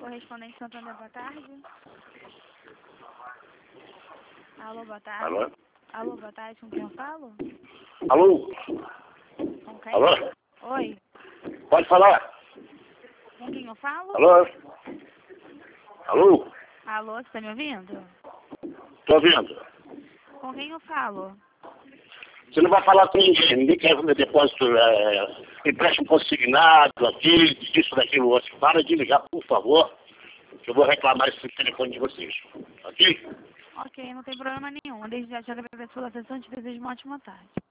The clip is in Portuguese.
Correspondente Santander, boa tarde. Alô, boa tarde. Alô? Alô, boa tarde, com quem eu falo? Alô? Com quem? Alô? Oi, Pode falar? com quem eu falo? Alô? Alô? Alô, você tá me ouvindo? Tô ouvindo. Com quem eu falo? Você não vai falar com ninguém. Ninguém quer meu depósito, empréstimo consignado aqui, disso, daquilo, outro. Para de ligar, por favor, que eu vou reclamar esse telefone de vocês. Ok? Ok, não tem problema nenhum. Desde já te agradeço pela atenção e te desejo uma ótima tarde.